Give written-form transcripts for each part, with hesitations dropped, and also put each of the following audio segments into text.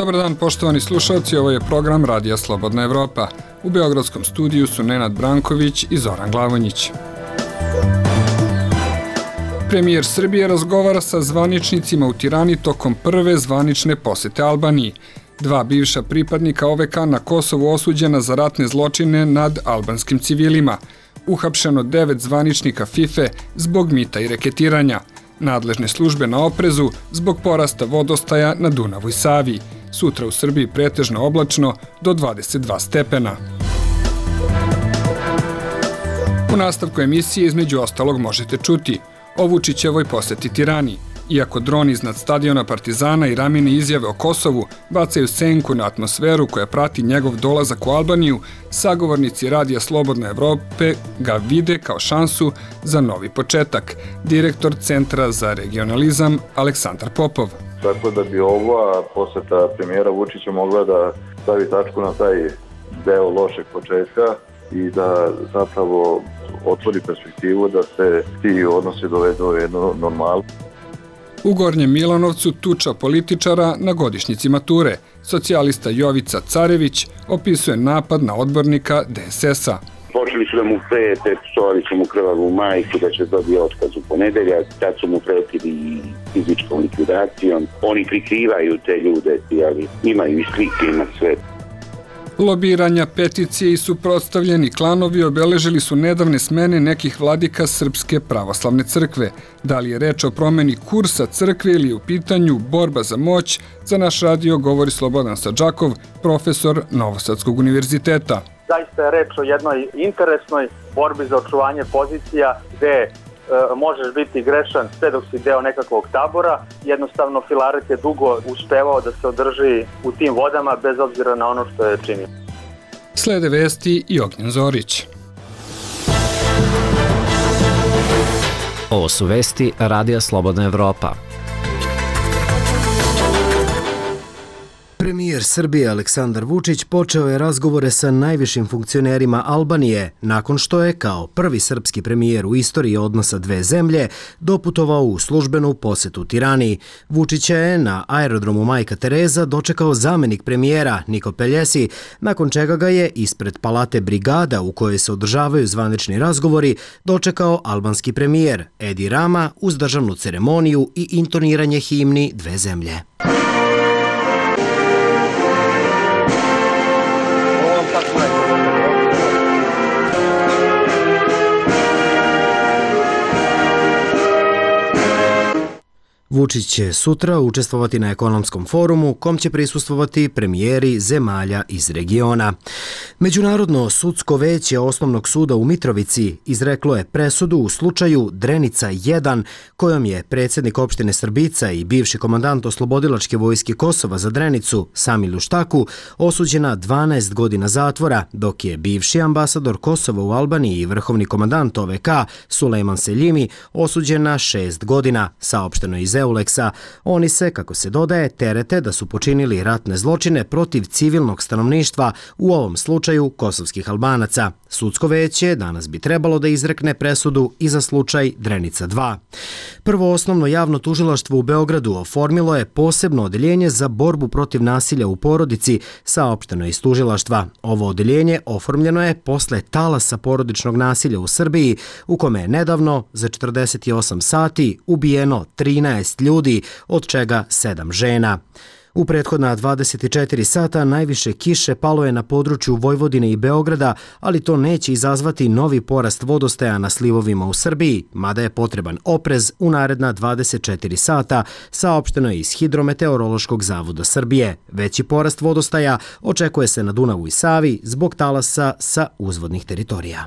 Dobar dan poštovani slušalci, ovo je program Radija Slobodna Evropa. U beogradskom studiju su Nenad Branković i Zoran Glavonjić. Premijer Srbije razgovara sa zvaničnicima u Tirani tokom prve zvanične posete Albaniji. Dva bivša pripadnika OVK na Kosovu osuđena za ratne zločine nad albanskim civilima. Uhapšeno 9 zvaničnika FIFA zbog mita i reketiranja. Nadležne službe na oprezu zbog porasta vodostaja na Dunavu i Savi. Sutra u Srbiji pretežno oblačno do 22 stepena. U nastavku emisije između ostalog možete čuti o Vučićevoj poseti Tirani. Iako droni iznad stadiona Partizana i Ramine izjave o Kosovu bacaju senku na atmosferu koja prati njegov dolazak u Albaniju, sagovornici Radija Slobodne Evrope ga vide kao šansu za novi početak. Direktor Centra za regionalizam Aleksandar Popov. Tako da bi ova poseta premijera Vučića mogla da stavi tačku na taj deo lošeg početka i da zapravo otvori perspektivu da se ti odnosi dovedu u jednu normalu. U Gornjem Milanovcu tuča političara na godišnjici mature. Socijalista Jovica Carević opisuje napad na odbornika DSS-a. Počeli su da mu prete, psovali su mu krvavu majku da će dobiti otkaz u ponedeljak, tad su mu pretili fizičkom likvidacijom. Oni prikrivaju te ljude, ali imaju i slike, ima sve. Lobiranja, peticije i suprotstavljeni klanovi obeležili su nedavne smene nekih vladika Srpske pravoslavne crkve. Da li je reč o promeni kursa crkve ili je u pitanju borba za moć, za naš radio govori Slobodan Sadžakov, profesor Novosadskog univerziteta. Zaista je reč o jednoj interesnoj borbi za očuvanje pozicija gde možeš biti grešan sve dok si deo nekakvog tabora. Jednostavno Filaret je dugo uspevao da se održi u tim vodama bez obzira na ono što je činio. Slede vesti i Ognjen Zorić. Ovo su vesti Radija Slobodna Evropa. Premijer Srbije Aleksandar Vučić počeo je razgovore sa najvišim funkcionerima Albanije nakon što je, kao prvi srpski premijer u istoriji odnosa dve zemlje, doputovao u službenu posetu Tirani. Vučića je na aerodromu Majka Tereza dočekao zamenik premijera Niko Peljesi, nakon čega ga je ispred palate Brigada u kojoj se održavaju zvanični razgovori dočekao albanski premijer Edi Rama uz državnu ceremoniju i intoniranje himni dve zemlje. Vučić će sutra učestvovati na ekonomskom forumu kom će prisustvovati premijeri zemalja iz regiona. Međunarodno sudsko veće Osnovnog suda u Mitrovici izreklo je presudu u slučaju Drenica 1, kojom je predsjednik opštine Srbica i bivši komandant Oslobodilačke vojske Kosova za Drenicu Samil Uštaku osuđena 12 godina zatvora, dok je bivši ambasador Kosova u Albaniji i vrhovni komandant OVK Sulejman Seljimi osuđena 6 godina, saopšteno iz Euleksa. Oni se, kako se dodaje, terete da su počinili ratne zločine protiv civilnog stanovništva, u ovom slučaju kosovskih Albanaca. Sudsko veće danas bi trebalo da izrekne presudu i za slučaj Drenica 2. Prvo osnovno javno tužilaštvo u Beogradu oformilo je posebno odeljenje za borbu protiv nasilja u porodici, saopšteno iz tužilaštva. Ovo odeljenje oformljeno je posle talasa porodičnog nasilja u Srbiji, u kome je nedavno za 48 sati ubijeno 13 ljudi, od čega 7 žena. U prethodna 24 sata najviše kiše palo je na području Vojvodine i Beograda, ali to neće izazvati novi porast vodostaja na slivovima u Srbiji, mada je potreban oprez u naredna 24 sata, saopšteno je iz Hidrometeorološkog zavoda Srbije. Veći porast vodostaja očekuje se na Dunavu i Savi zbog talasa sa uzvodnih teritorija.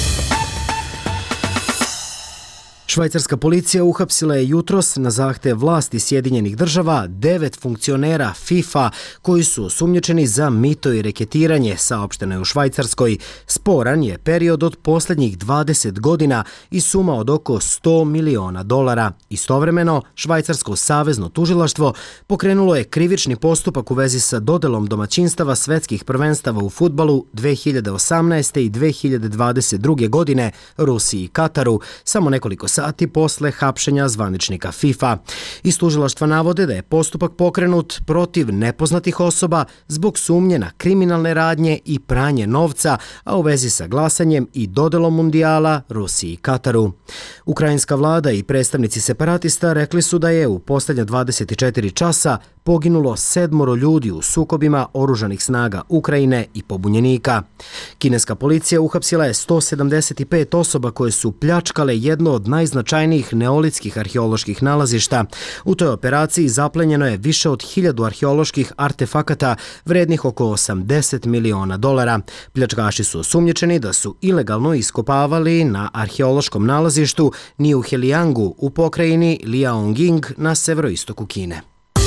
Švajcarska policija uhapsila je jutros na zahtev vlasti Sjedinjenih država 9 funkcionera FIFA koji su osumnjičeni za mito i reketiranje, saopšteno je u Švajcarskoj. Sporan je period od posljednjih 20 godina i suma od oko $100 miliona. Istovremeno, Švajcarsko savezno tužilaštvo pokrenulo je krivični postupak u vezi sa dodelom domaćinstava svetskih prvenstava u fudbalu 2018. i 2022. godine Rusiji i Kataru, samo nekoliko sati posle hapšenja zvaničnika FIFA. Iz tužilaštva navode da je postupak pokrenut protiv nepoznatih osoba zbog sumnje na kriminalne radnje i pranje novca, a u vezi sa glasanjem i dodelom mundijala Rusiji i Kataru. Ukrajinska vlada i predstavnici separatista rekli su da je u posljednja 24 časa poginulo 7 ljudi u sukobima oružanih snaga Ukrajine i pobunjenika. Kineska policija uhapsila je 175 osoba koje su pljačkale jedno od najznačajnijih neolitskih arheoloških nalazišta. U toj operaciji zaplenjeno je više od 1000 arheoloških artefakata vrednih oko $80 miliona. Pljačkaši su osumnjičeni da su ilegalno iskopavali na arheološkom nalazištu Niuheliangu u pokrajini Liaoning na severoistoku Kine.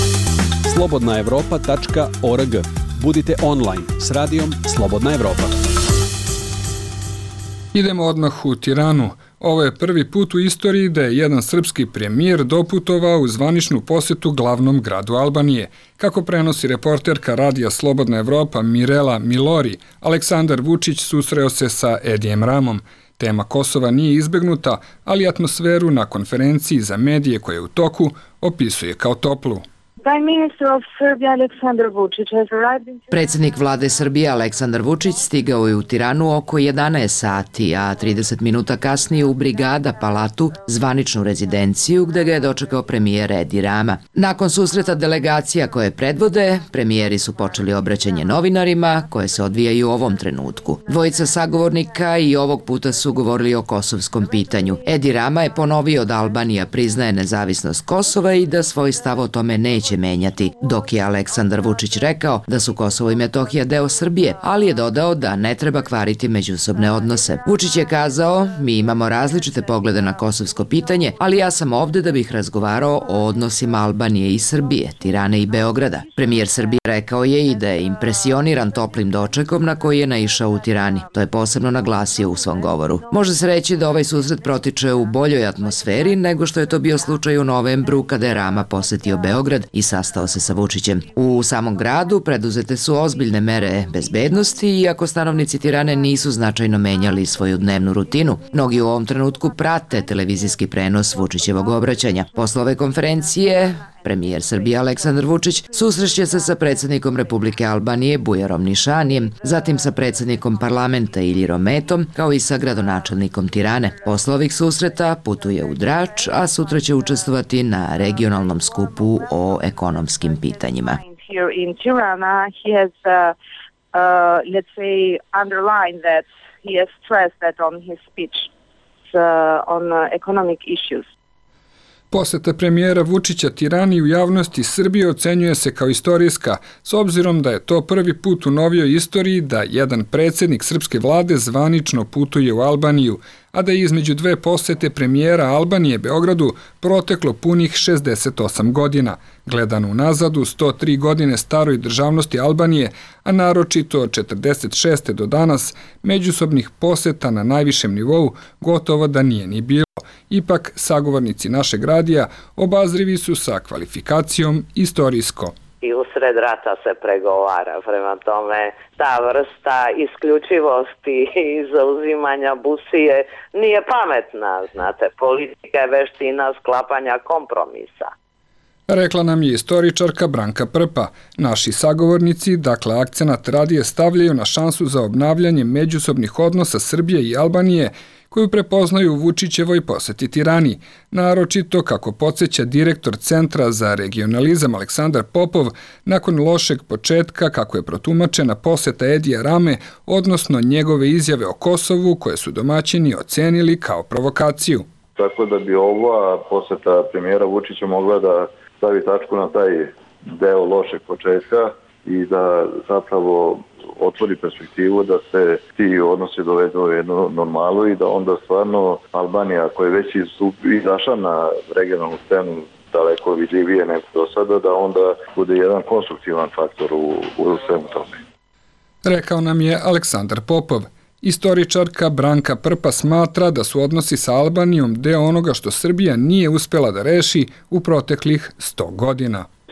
slobodnaevropa.org. Budite online s radijom Slobodna Evropa. Idemo odmah u Tiranu. Ovo je prvi put u istoriji da je jedan srpski premijer doputovao u zvaničnu posetu glavnom gradu Albanije. Kako prenosi reporterka radija Slobodna Evropa Mirela Milori, Aleksandar Vučić susreo se sa Edijem Ramom. Tema Kosova nije izbegnuta, ali atmosferu na konferenciji za medije koja je u toku opisuje kao toplu. Predsjednik vlade Srbije Aleksandar Vučić stigao je u Tiranu oko 11 sati, a 30 minuta kasnije u Brigada Palatu, zvaničnu rezidenciju, gde ga je dočekao premijer Edi Rama. Nakon susreta delegacija koje predvode, premijeri su počeli obraćanje novinarima, koje se odvijaju u ovom trenutku. Dvojica sagovornika i ovog puta su govorili o kosovskom pitanju. Edi Rama je ponovio da Albanija priznaje nezavisnost Kosova i da svoj stav o tome neće menjati, dok je Aleksandar Vučić rekao da su Kosovo i Metohija deo Srbije, ali je dodao da ne treba kvariti međusobne odnose. Vučić je kazao, mi imamo različite poglede na kosovsko pitanje, ali ja sam ovde da bih razgovarao o odnosima Albanije i Srbije, Tirane i Beograda. Premijer Srbije rekao je i da je impresioniran toplim dočekom na koji je naišao u Tirani. To je posebno naglasio u svom govoru. Može se reći da ovaj susret protiče u boljoj atmosferi nego što je to bio slučaj u novembru kada je Rama posetio Beograd i sastao se sa Vučićem. U samom gradu preduzete su ozbiljne mere bezbednosti, iako stanovnici Tirane nisu značajno menjali svoju dnevnu rutinu. Mnogi u ovom trenutku prate televizijski prenos Vučićevog obraćanja. Posle ove konferencije, premijer Srbije Aleksandar Vučić susreće se sa predsjednikom Republike Albanije Bujarom Nišanijem, zatim sa predsjednikom parlamenta Iljirom Metom, kao i sa gradonačelnikom Tirane. Posle ovih susreta putuje u Drač, a sutra će učestvovati na regionalnom skupu o ekonomskim pitanjima. In Tirana, he has, let's say, underlined that he has stressed that on his speech on economic issues. Poseta premijera Vučića Tirani u javnosti Srbije ocenjuje se kao istorijska, s obzirom da je to prvi put u novijoj istoriji da jedan predsjednik srpske vlade zvanično putuje u Albaniju, a da je između dve posete premijera Albanije Beogradu proteklo punih 68 godina. Gledano unazad u 103 godine staroj državnosti Albanije, a naročito od 46. do danas, međusobnih poseta na najvišem nivou gotovo da nije ni bilo. Ipak, sagovornici našeg radija obazrivi su sa kvalifikacijom istorijsko. I usred rata se pregovara, prema tome ta vrsta isključivosti i zauzimanja busije nije pametna, znate, politika je veština sklapanja kompromisa. Rekla nam je istoričarka Branka Prpa. Naši sagovornici, dakle akcenat radije stavljaju na šansu za obnavljanje međusobnih odnosa Srbije i Albanije, koju prepoznaju u Vučićevoj poseti Tirani, naročito kako podsjeća direktor Centra za regionalizam Aleksandar Popov, nakon lošeg početka kako je protumačena poseta Edija Rame, odnosno njegove izjave o Kosovu koje su domaćini ocenili kao provokaciju. Tako da bi ova poseta premijera Vučića mogla da stavi tačku na taj deo lošeg početka i da zapravo otvori perspektivu da se ti odnosi dovedu u jednu normalu i da onda stvarno Albanija, koja je već izašla na regionalnu scenu daleko vidljivije nego do sada, da onda bude jedan konstruktivan faktor u svemu tome. Rekao nam je Aleksandar Popov. Istoričarka Branka Prpa smatra da su odnosi sa Albanijom deo onoga što Srbija nije uspela da reši u proteklih 100 godina.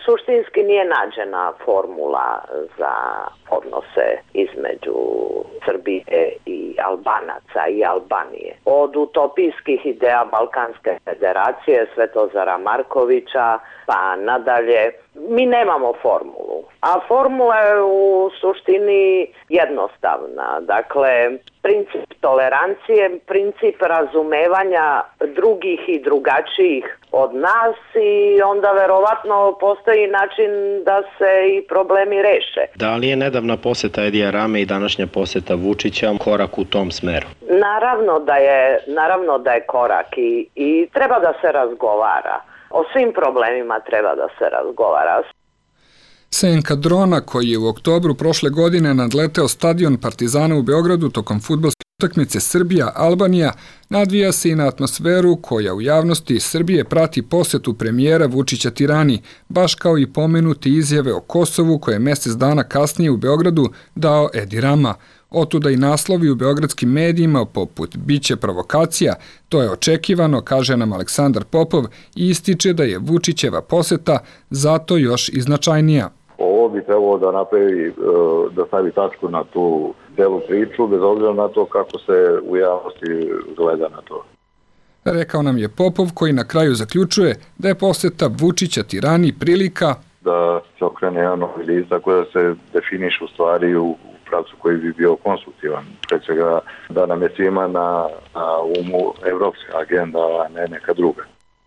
suštinski nije nađena formula za odnose između Srbije i Albanaca i Albanije. Od utopijskih ideja Balkanske federacije, Svetozara Markovića, pa nadalje, mi nemamo formulu. A formula je u suštini jednostavna. Dakle, princip tolerancije, princip razumevanja drugih i drugačijih od nas i onda verovatno postoji način da se i problemi reše. Da li je nedavna poseta Edija Rame i današnja poseta Vučića korak u tom smeru? Naravno da je korak i treba da se razgovara. O svim problemima treba da se razgovara. Senka drona koji je u oktobru prošle godine nadleteo stadion Partizana u Beogradu tokom fudbalske utakmice Srbija-Albanija nadvija se i na atmosferu koja u javnosti Srbije prati posetu premijera Vučića Tirani, baš kao i pomenuti izjave o Kosovu koje je mjesec dana kasnije u Beogradu dao Edi Rama. Otuda i naslovi u beogradskim medijima poput biće provokacija, to je očekivano, kaže nam Aleksandar Popov i ističe da je Vučićeva poseta zato još i značajnija. Ovo bi trebalo da napravi, da stavi tačku na tu celu priču, bez obzira na to kako se u javnosti gleda na to. Rekao nam je Popov koji na kraju zaključuje da je poseta Vučića Tirani prilika da se okrene jedan novi list, tako da se definiš u stvari u pravcu koji bi bio konstruktivan. Pre svega da nam je svima na umu evropska agenda, a ne neka druga.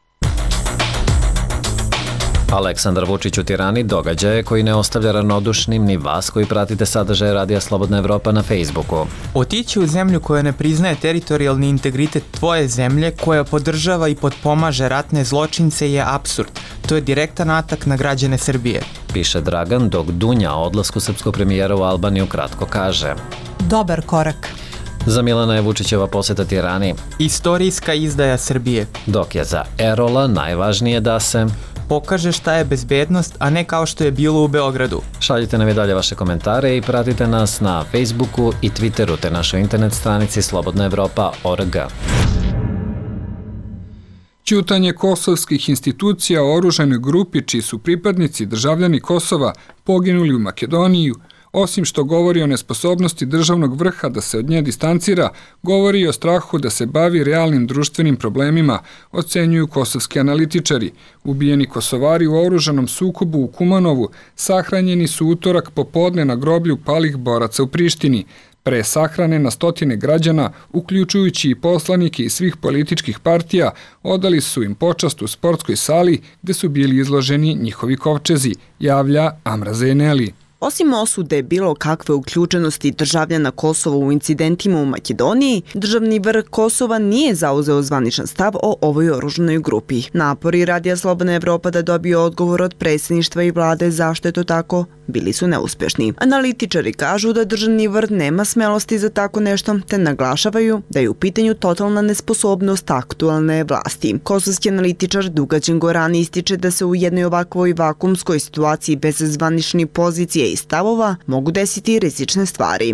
Aleksandar Vučić u Tirani događaje koji ne ostavlja ravnodušnim ni vas koji pratite sadržaje Radija Slobodna Evropa na Facebooku. Otići u zemlju koja ne priznaje teritorijalni integritet tvoje zemlje, koja podržava i potpomaže ratne zločince je apsurd. To je direktan atak na građane Srbije. Piše Dragan, dok Dunja o odlasku srpskog premijera u Albaniju kratko kaže: dobar korak. Za Milana je Vučićeva poseta Tirani istorijska izdaja Srbije. Dok je za Erola najvažnije da se pokaže šta je bezbednost, a ne kao što je bilo u Beogradu. Šaljite nam i dalje vaše komentare i pratite nas na Facebooku i Twitteru te našoj internet stranici slobodnaevropa.org. Ćutanje kosovskih institucija o oružanoj grupi čiji su pripadnici državljani Kosova poginuli u Makedoniji, osim što govori o nesposobnosti državnog vrha da se od nje distancira, govori i o strahu da se bavi realnim društvenim problemima, ocenjuju kosovski analitičari. Ubijeni Kosovari u oružanom sukobu u Kumanovu sahranjeni su utorak popodne na groblju palih boraca u Prištini. Pre sahrane na stotine građana, uključujući i poslanike iz svih političkih partija, odali su im počast u sportskoj sali gde su bili izloženi njihovi kovčezi, javlja Amra Zeneli. Osim osude bilo kakve uključenosti državljana Kosova u incidentima u Makedoniji, državni vrh Kosova nije zauzeo zvaničan stav o ovoj oružanoj grupi. Napori Radija Slobodna Evropa da dobije odgovor od predsjedništva i vlade zašto je to tako bili su neuspješni. Analitičari kažu da državni vrh nema smelosti za tako nešto, te naglašavaju da je u pitanju totalna nesposobnost aktualne vlasti. Kosovski analitičar Dugađen Gorani ističe da se u jednoj ovakvoj vakumskoj situaciji bez zvaničnih pozicije i stavova mogu desiti rizične stvari.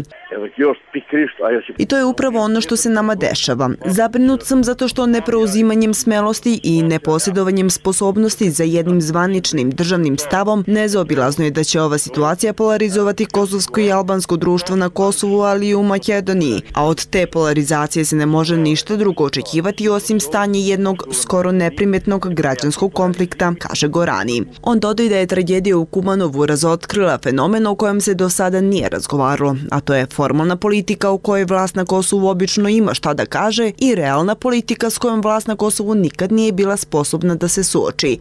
I to je upravo ono što se nama dešava. Zabrinut sam zato što nepreuzimanjem smelosti i neposjedovanjem sposobnosti za jednim zvaničnim državnim stavom nezaobilazno je da će ova situacija polarizovati kosovsko i albansko društvo na Kosovu, ali i u Makedoniji. A od te polarizacije se ne može ništa drugo očekivati osim stanje jednog skoro neprimetnog građanskog konflikta, kaže Gorani. On dodaje da je tragedija u Kumanovu razotkrila fenomen o kojem se do sada nije razgovaralo, a to je formalna politika u kojoj vlast na Kosovu obično ima šta da kaže i realna politika s kojom vlast na Kosovu nikad nije bila sposobna da se suoči.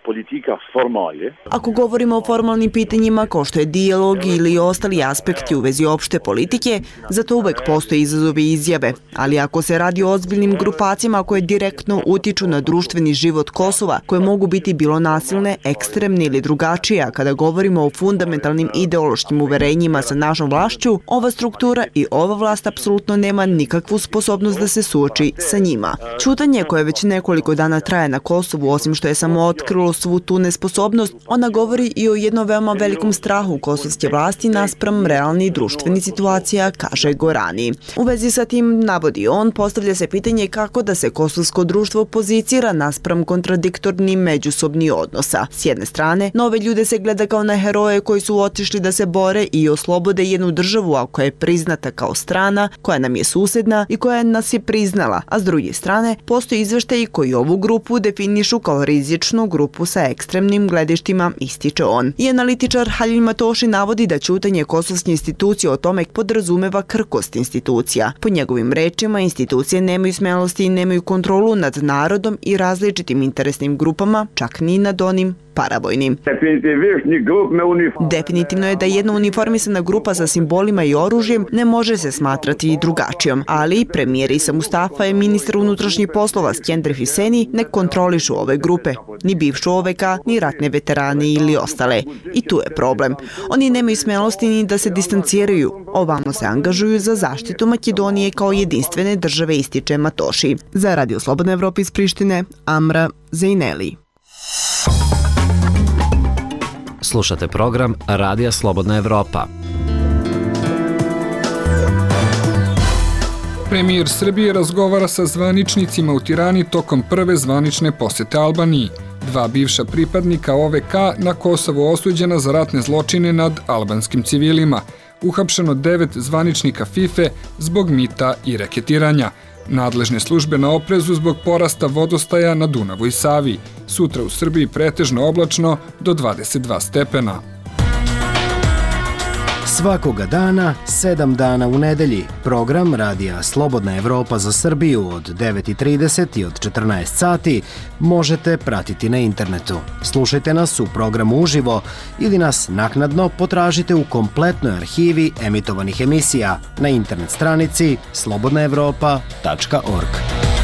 Ako govorimo o formalnim pitanjima kao što je dijalog ili ostali aspekti u vezi opšte politike, zato uvek postoje izazovi i izjave, ali ako se radi o ozbiljnim grupacijama koje direktno utiču na društveni život Kosova, koje mogu biti bilo nasilne, ekstremne ili drugačije, a kada govorimo o fundamentalnim ideološkim uverenjima sa našom vlašću, ova struktura i ova vlast vlast apsolutno nema nikakvu sposobnost da se suoči sa njima. Ćutanje koje već nekoliko dana traje na Kosovu, osim što je samo otkrilo svu tu nesposobnost, ona govori i o jednom veoma velikom strahu kosovske vlasti naspram realnih društvenih situacija, kaže Gorani. U vezi sa tim, navodi on, postavlja se pitanje kako da se kosovsko društvo pozicira naspram kontradiktornih međusobnih odnosa. S jedne strane, nove ljude se gleda kao na heroje koji su otišli da se bore i oslobode jednu državu, a koja je priznata kao strana, koja nam je susedna i koja nas je priznala, a s druge strane, postoji izveštaji koji ovu grupu definišu kao rizičnu grupu sa ekstremnim gledištima, ističe on. I analitičar Halil Matoši navodi da ćutanje kosovske institucije o tome podrazumeva krhkost institucija. Po njegovim rečima, institucije nemaju smelosti i nemaju kontrolu nad narodom i različitim interesnim grupama, čak ni nad onim paravojnim. Definitivno je da jedna uniformisana grupa sa simbolima i oružjem ne može se smatrati drugačijom, ali premijer Isa Mustafa i ministar unutrašnjih poslova Skender Hüseni ne kontrolišu ove grupe, ni bivšu OVK, ni ratne veterane ili ostale. I tu je problem. Oni nemaju smelosti ni da se distanciraju, ovamo se angažuju za zaštitu Makedonije kao jedinstvene države, ističe Matoši. Za Radio Slobodna Evropa iz Prištine, Amra Zejneli. Slušate program Radija Slobodna Evropa. Premijer Srbije razgovara sa zvaničnicima u Tirani tokom prve zvanične posete Albaniji. 2 bivša pripadnika OVK na Kosovu osuđena za ratne zločine nad albanskim civilima. Uhapšeno 9 zvaničnika FIFA zbog mita i reketiranja. Nadležne službe na oprezu zbog porasta vodostaja na Dunavu i Savi. Sutra u Srbiji pretežno oblačno do 22 stepena. Svakoga dana, 7 dana u nedelji, program Radija Slobodna Evropa za Srbiju od 9:30 i od 14 sati možete pratiti na internetu. Slušajte nas u programu uživo ili nas naknadno potražite u kompletnoj arhivi emitovanih emisija na internet stranici slobodnaevropa.org.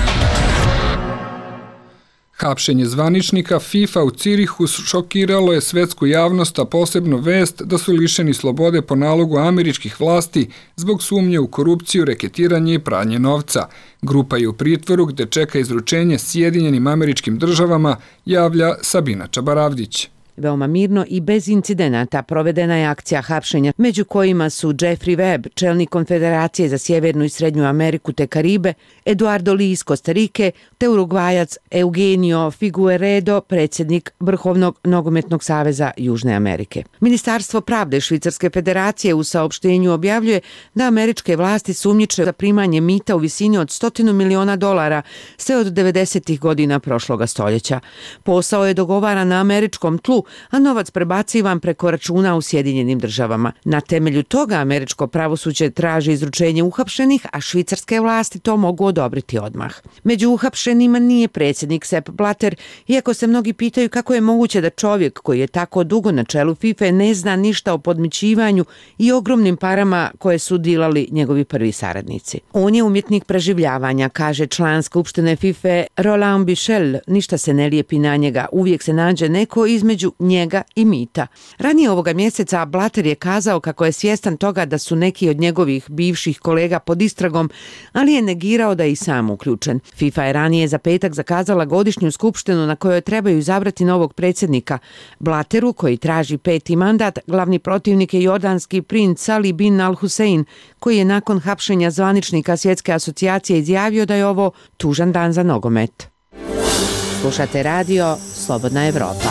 Hapšenje zvaničnika FIFA u Cirihu šokiralo je svetsku javnost, a posebno vest da su lišeni slobode po nalogu američkih vlasti zbog sumnje u korupciju, reketiranje i pranje novca. Grupa je u pritvoru gde čeka izručenje Sjedinjenim Američkim Državama, javlja Sabina Čabaravdić. Veoma mirno i bez incidenata provedena je akcija hapšenja, među kojima su Jeffrey Webb, čelnik Konfederacije za Sjevernu i Srednju Ameriku te Karibe, Eduardo Li iz Kostarike, te Urugvajac Eugenio Figueredo, predsjednik Vrhovnog nogometnog saveza Južne Amerike. Ministarstvo pravde Švicarske federacije u saopštenju objavljuje da američke vlasti sumnjiče za primanje mita u visini od $100 miliona sve od 90. godina prošloga stoljeća. Posao je dogovaran na američkom tlu, a novac prebacivan preko računa u Sjedinjenim Državama. Na temelju toga američko pravosuđe traži izručenje uhapšenih, a švicarske vlasti to mogu odobriti odmah. Među uhapšenima nije predsjednik Sepp Blatter, iako se mnogi pitaju kako je moguće da čovjek koji je tako dugo na čelu FIFA ne zna ništa o podmićivanju i ogromnim parama koje su dilali njegovi prvi saradnici. On je umjetnik preživljavanja, kaže član Skupštine FIFA Roland Michel. Ništa se ne lijepi na njega, uvijek se nađe neko između njega i mita. Ranije ovoga mjeseca Blatter je kazao kako je svjestan toga da su neki od njegovih bivših kolega pod istragom, ali je negirao da je i sam uključen. FIFA je ranije za petak zakazala godišnju skupštinu na kojoj trebaju izabrati novog predsjednika. Blatteru, koji traži 5. mandat, glavni protivnik je jordanski princ Salih bin Al-Hussein, koji je nakon hapšenja zvaničnika Svjetske asocijacije izjavio da je ovo tužan dan za nogomet. Slušate radio Slobodna Evropa.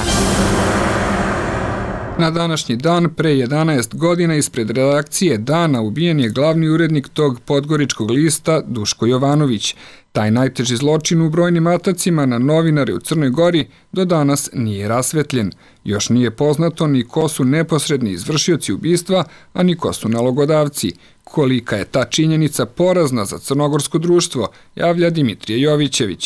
Na današnji dan, pre 11 godina, ispred redakcije Dana ubijen je glavni urednik tog podgoričkog lista Duško Jovanović. Taj najteži zločin u brojnim atacima na novinare u Crnoj Gori do danas nije rasvetljen. Još nije poznato ni ko su neposredni izvršioci ubistva, a ni ko su nalogodavci. Kolika je ta činjenica porazna za crnogorsko društvo, javlja Dimitrije Jovićević.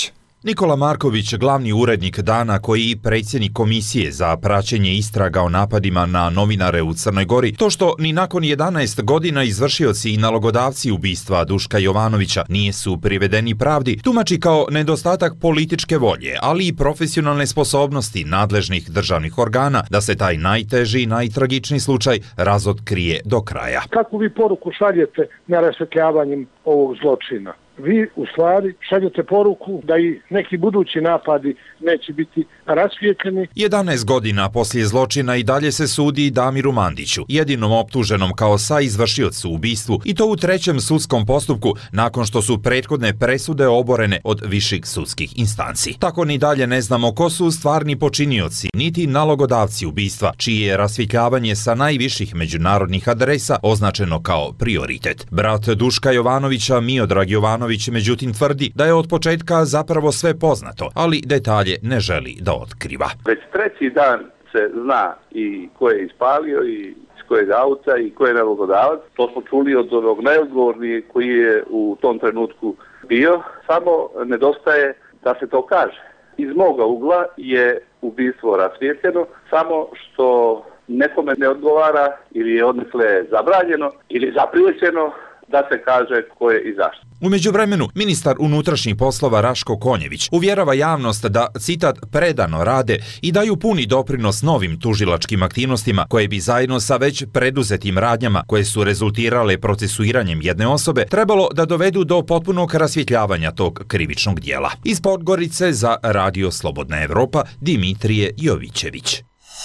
Nikola Marković, glavni urednik Dana koji i predsjednik komisije za praćenje istraga o napadima na novinare u Crnoj Gori, to što ni nakon 11 godina izvršioci i nalogodavci ubistva Duška Jovanovića nisu privedeni pravdi, tumači kao nedostatak političke volje, ali i profesionalne sposobnosti nadležnih državnih organa da se taj najteži i najtragičniji slučaj razotkrije do kraja. Kako vi poruku šaljete na rasvetljavanjem ovog zločina? Vi u stvari šaljete poruku da i neki budući napadi neće biti rasvijetljeni. 11 godina poslije zločina i dalje se sudi Damiru Mandiću, jedinom optuženom kao saizvršiocu u ubistvu, i to u trećem sudskom postupku nakon što su prethodne presude oborene od viših sudskih instanci. Tako ni dalje ne znamo ko su stvarni počinioci, niti nalogodavci ubistva, čije je rasvjetljavanje sa najviših međunarodnih adresa označeno kao prioritet. Brat Duška Jovanovića, Miodrag Jovanović, međutim tvrdi da je od početka zapravo sve poznato, ali detalje ne želi da otkriva. Već treći dan se zna i ko je ispalio i iz kojeg auta i ko je nalogodavac. To smo čuli od onog najodgovornijeg koji je u tom trenutku bio. Samo nedostaje da se to kaže. Iz moga ugla je ubistvo rasvijetljeno, samo što nekome ne odgovara ili je odnesle zabranjeno ili zaprijećeno da se kaže ko je i zašto. U međuvremenu, ministar unutrašnjih poslova Raško Konjević uvjerava javnost da, citat, predano rade i daju puni doprinos novim tužilačkim aktivnostima koje bi zajedno sa već preduzetim radnjama koje su rezultirale procesuiranjem jedne osobe trebalo da dovedu do potpunog rasvjetljavanja tog krivičnog dijela. Iz Podgorice za Radio Slobodna Evropa, Dimitrije Jovićević.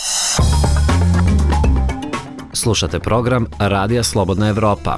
Slušate program Radija Slobodna Evropa.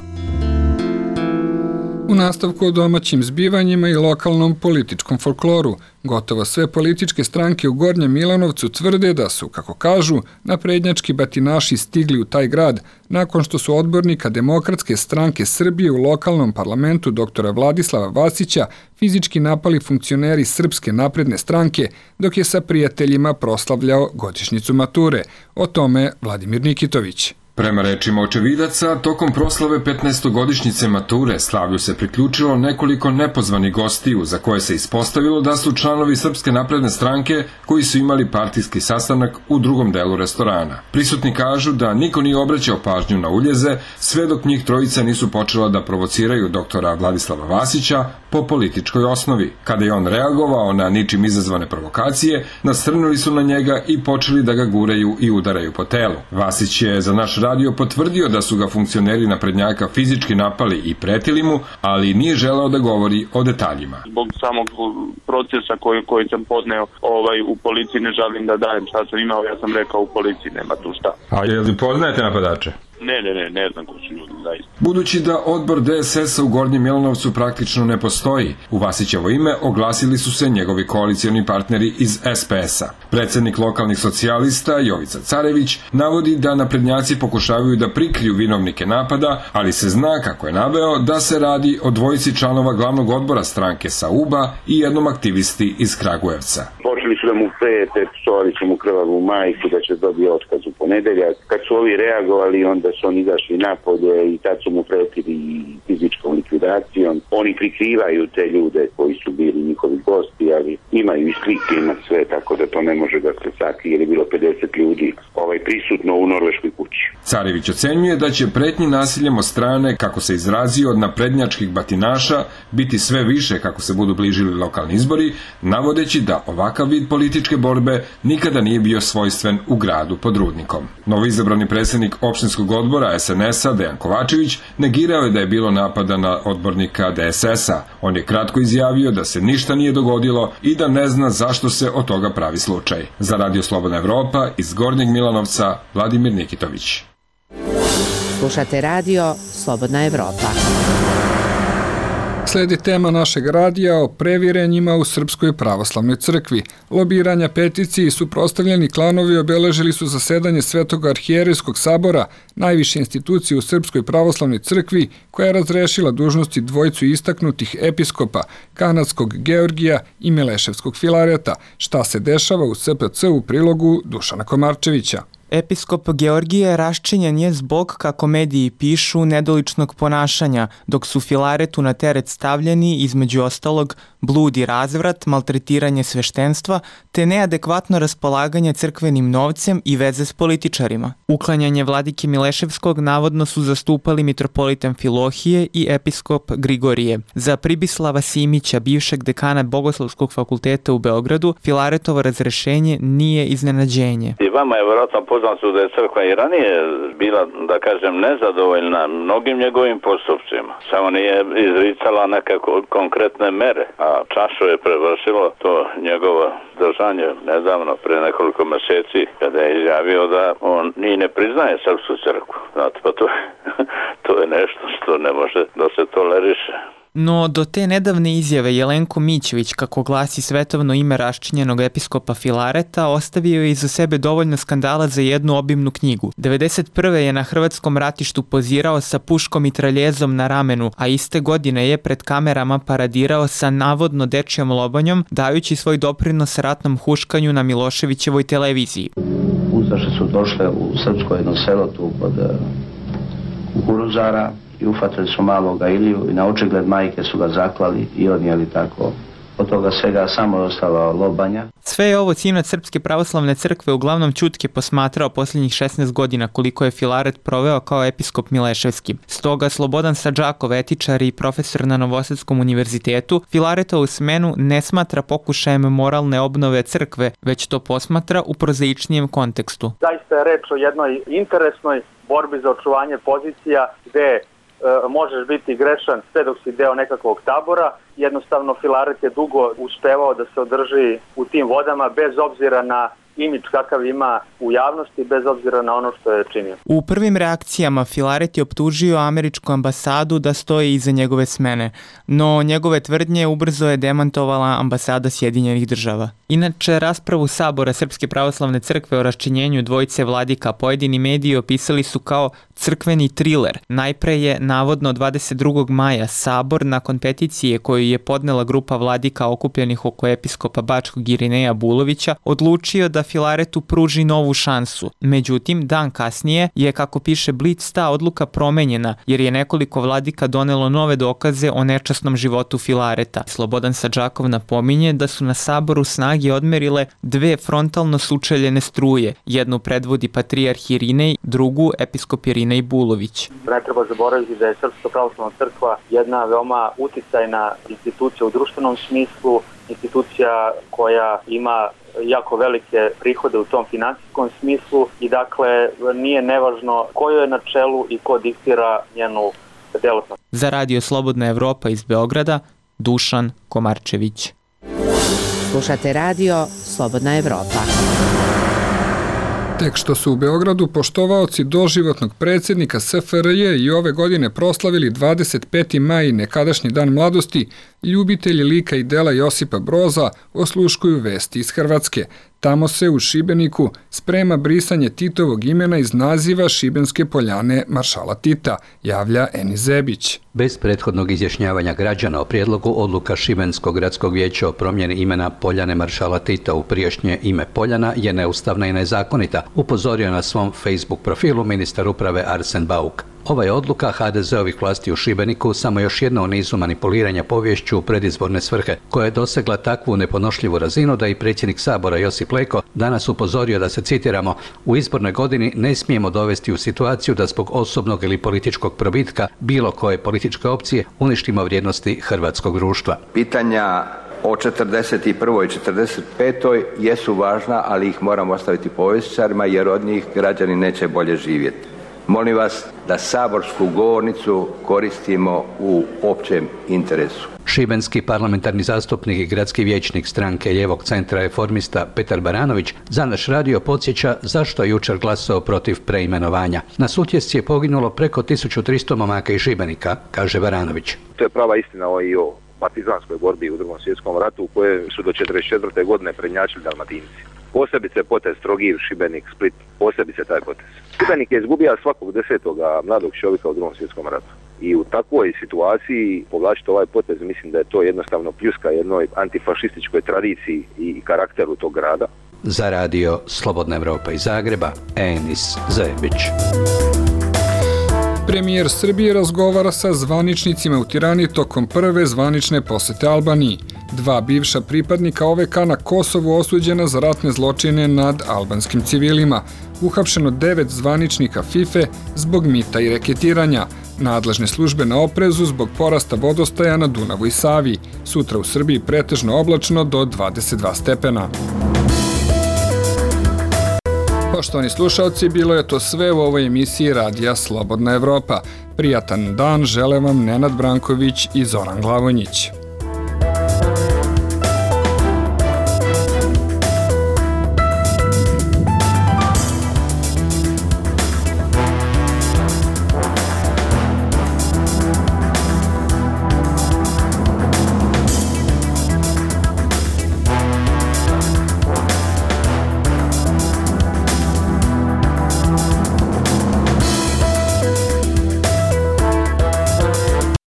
U nastavku o domaćim zbivanjima i lokalnom političkom folkloru, gotovo sve političke stranke u Gornjem Milanovcu tvrde da su, kako kažu, naprednjački batinaši stigli u taj grad nakon što su odbornika Demokratske stranke Srbije u lokalnom parlamentu doktora Vladislava Vasića fizički napali funkcioneri Srpske napredne stranke dok je sa prijateljima proslavljao godišnjicu mature. O tome Vladimir Nikitović. Prema rečima očevidaca, tokom proslave 15-godišnjice mature slavlju se priključilo nekoliko nepozvanih gostiju za koje se ispostavilo da su članovi Srpske napredne stranke koji su imali partijski sastanak u drugom delu restorana. Prisutni kažu da niko nije obraćao pažnju na uljeze sve dok njih trojica nisu počela da provociraju doktora Vladislava Vasića po političkoj osnovi. Kada je on reagovao na ničim izazvane provokacije, nasrnuli su na njega i počeli da ga guraju i udaraju po telu. Vasić je za naš radio potvrdio da su ga funkcioneri naprednjaka fizički napali i pretili mu, ali nije želeo da govori o detaljima. Zbog samog procesa koji sam podneo u policiji ne želim da dajem šta sam imao, ja sam rekao u policiji nema tu šta. A je li poznajete napadače? Ne znam ko su ljudi zaista. Budući da odbor DSS-a u Gornjem Milanovcu praktično ne postoji, u Vasićevo ime oglasili su se njegovi koalicioni partneri iz SPS-a. Predsjednik lokalnih socijalista Jovica Carević navodi da naprednjaci pokušavaju da prikriju vinovnike napada, ali se zna, kako je naveo, da se radi o dvojici članova glavnog odbora stranke sa UBA i jednom aktivisti iz Kragujevca. Počeli su da mu prete, psovali su mu krvavu majku da će dobiti otkaz u ponedeljak. Kad su ovi reagovali, onda su oni izašli napolje i tad su mu pretili fizičkom likvidacijom. Oni prikrivaju te ljude koji su bili njihovi gosti, ali imaju i slike, ima sve, tako da to ne može da se sakrije, jer je bilo 50 ljudi prisutno u norveškoj kući. Carević ocenjuje da će pretnji nasiljem od strane, kako se izrazio, od naprednjačkih batinaša biti sve više kako se budu bližili lokalni izbori, navodeći da ovakav vid političke borbe nikada nije bio svojstven u gradu pod Rudnikom. Novoizabrani predsjednik opštinskog odbora SNS-a Dejan Kovačević negirao je da je bilo napada na odbornika DSS-a. On je kratko izjavio da se ništa nije dogodilo i da ne zna zašto se od toga pravi slučaj. Za Radio Slobodna Evropa iz Gornjeg Milanovca, Vladimir Nikitović. Slušate Radio Slobodna Evropa. Sledi tema našeg radija o previrenjima u Srpskoj pravoslavnoj crkvi. Lobiranja, peticije i suprotstavljeni klanovi obeležili su zasedanje Svetog arhijerejskog sabora, najviše institucije u Srpskoj pravoslavnoj crkvi, koja je razrešila dužnosti dvojicu istaknutih episkopa, kanadskog Georgija i Mileševskog Filareta. Šta se dešava u SPC u prilogu Dušana Komarčevića? Episkop Georgije raščinjen je zbog, kako mediji pišu, nedoličnog ponašanja, dok su Filaretu na teret stavljeni, između ostalog, blud i razvrat, maltretiranje sveštenstva, te neadekvatno raspolaganje crkvenim novcem i veze s političarima. Uklanjanje vladike Mileševskog navodno su zastupali mitropolit Amfilohije i episkop Grigorije. Za Pribislava Simića, bivšeg dekana Bogoslovskog fakulteta u Beogradu, Filaretovo razrešenje nije iznenađenje. I vama je vjerojatno poznato da je crkva i ranije bila, da kažem, nezadovoljna mnogim njegovim postupcima. Samo nije izricala neke konkretne mere, a čašu je prevršilo to njegovo držanje nedavno, pre nekoliko mjeseci, kada je izjavio da on ni ne priznaje srpsku crkvu. Znate, pa to je nešto što ne može da se toleriše. No, do te nedavne izjave Jelenko Mićević, kako glasi svetovno ime raščinjenog episkopa Filareta, ostavio je iza sebe dovoljno skandala za jednu obimnu knjigu. 1991. je na hrvatskom ratištu pozirao sa puškom i traljezom na ramenu, a iste godine je pred kamerama paradirao sa navodno dečjom lobanjom, dajući svoj doprinos ratnom huškanju na Miloševićevoj televiziji. Ustaše su došle u srpsko jedno selo tu kod Kukuruzara i ufatili su maloga Iliju i na očigled majke su ga zaklali i odnijeli tako. Od toga svega samo je ostala lobanja. Sve je ovo sinac Srpske pravoslavne crkve uglavnom ćutke posmatrao posljednjih 16 godina koliko je Filaret proveo kao episkop Mileševski. Stoga Slobodan Sadžakov, etičar i profesor na Novosadskom univerzitetu, Filaretovu smenu ne smatra pokušajem moralne obnove crkve, već to posmatra u prozaičnijem kontekstu. Zaista je reč o jednoj interesnoj borbi za očuvanje pozicija gde možeš biti grešan sve dok si deo nekakvog tabora. Jednostavno Filaret je dugo uspevao da se održi u tim vodama bez obzira na imidž kakav ima u javnosti, bez obzira na ono što je činio. U prvim reakcijama Filaret je optužio američku ambasadu da stoji iza njegove smene, no njegove tvrdnje ubrzo je demantovala ambasada Sjedinjenih država. Inače, raspravu Sabora Srpske pravoslavne crkve o raščinjenju dvojice vladika pojedini mediji opisali su kao crkveni triler. Najpre je, navodno 22. maja, Sabor, nakon peticije koju je podnela grupa vladika okupljenih oko episkopa Bačkog Irineja Bulovića, odlučio da Filaretu pruži novu šansu. Međutim, dan kasnije je, kako piše Blic, ta odluka promenjena, jer je nekoliko vladika donelo nove dokaze o nečasnom životu Filareta. Slobodan Sadžakov napominje da su na Saboru snage odmerile dve frontalno sučeljene struje. Jednu predvodi patrijarh Irinej, drugu episkop Irinej Bulović. Ne treba zaboraviti da je Srpska pravoslavna crkva jedna veoma uticajna institucija u društvenom smislu, institucija koja ima jako velike prihode u tom finansijskom smislu i dakle nije nevažno ko je na čelu i ko diktira njenu delatnost. Za Radio Slobodna Evropa iz Beograda, Dušan Komarčević. Slušate Radio Slobodna Evropa. Tek što su u Beogradu poštovaoci doživotnog predsjednika SFRJ i ove godine proslavili 25. maj, nekadašnji dan mladosti, ljubitelji lika i dela Josipa Broza osluškuju vesti iz Hrvatske. Tamo se u Šibeniku sprema brisanje Titovog imena iz naziva Šibenske poljane maršala Tita, javlja Eni Zebić. Bez prethodnog izjašnjavanja građana o prijedlogu odluka Šibenskog gradskog vijeća o promjeni imena Poljane maršala Tita u prijašnje ime Poljana je neustavna i nezakonita, upozorio na svom Facebook profilu ministar uprave Arsen Bauk. Ova je odluka HDZ-ovih vlasti u Šibeniku samo još jedna u nizu manipuliranja poviješću u predizborne svrhe, koja je dosegla takvu neponošljivu razinu da i predsjednik Sabora Josip Leko danas upozorio da se, citiramo, u izbornoj godini ne smijemo dovesti u situaciju da zbog osobnog ili političkog probitka bilo koje političke opcije uništimo vrijednosti hrvatskog društva. Pitanja o 41. i 45. jesu važna, ali ih moramo ostaviti povjesničarima jer od njih građani neće bolje živjeti. Molim vas da saborsku govornicu koristimo u općem interesu. Šibenski parlamentarni zastupnik i gradski vijećnik stranke Lijevog centra Reformista Petar Baranović za naš radio podsjeća zašto je jučer glasao protiv preimenovanja. Na Sutjesci je poginulo preko 1300 momaka iz Šibenika, kaže Baranović. To je prava istina o partizanskoj borbi u Drugom svjetskom ratu u kojoj su do 1944. godine prednjačili Dalmatinci. Posebice potez Trogir, Šibenik, Split, posebice taj potez. Šibenik je izgubio svakog 10. mladog čovjeka u Drugom svjetskom ratu. I u takvoj situaciji povlačiti ovaj potez, mislim da je to jednostavno pljuska jednoj antifašističkoj tradiciji i karakteru tog grada. Za radio Slobodna Evropa iz Zagreba, Enis Zajebić. Premijer Srbije razgovara sa zvaničnicima u Tirani tokom prve zvanične posete Albaniji. 2 bivša pripadnika OVK na Kosovu osuđena za ratne zločine nad albanskim civilima. Uhapšeno 9 zvaničnika FIFA zbog mita i reketiranja. Nadležne službe na oprezu zbog porasta vodostaja na Dunavu i Savi. Sutra u Srbiji pretežno oblačno do 22 stepena. Poštovani slušalci, bilo je to sve u ovoj emisiji Radija Slobodna Evropa. Prijatan dan žele vam Nenad Branković i Zoran Glavonjić.